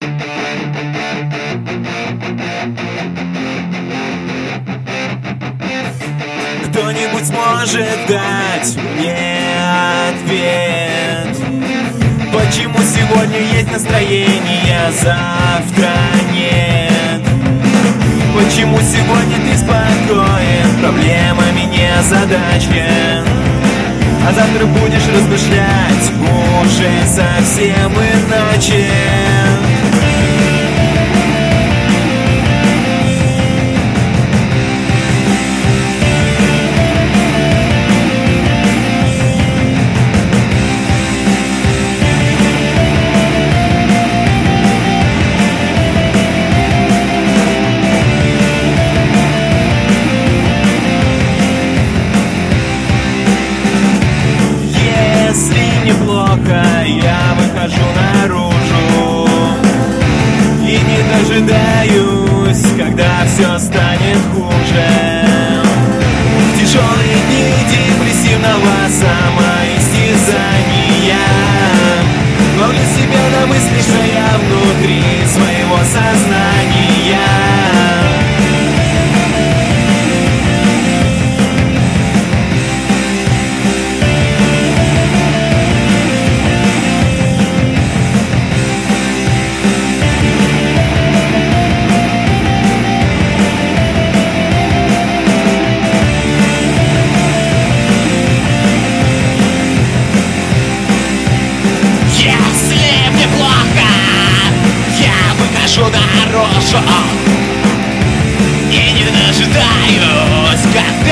Кто-нибудь сможет дать мне ответ? Почему сегодня есть настроение, а завтра нет? Почему сегодня ты спокоен, проблемами не озадачен, а завтра будешь размышлять уже совсем иначе? Я выхожу наружу и не дожидаюсь, когда все станет хуже. В тяжелые дни депрессивного самоистязания ловлю себя на мысли, что я внутри своего сознания. Наружу и не дожидаюсь, когда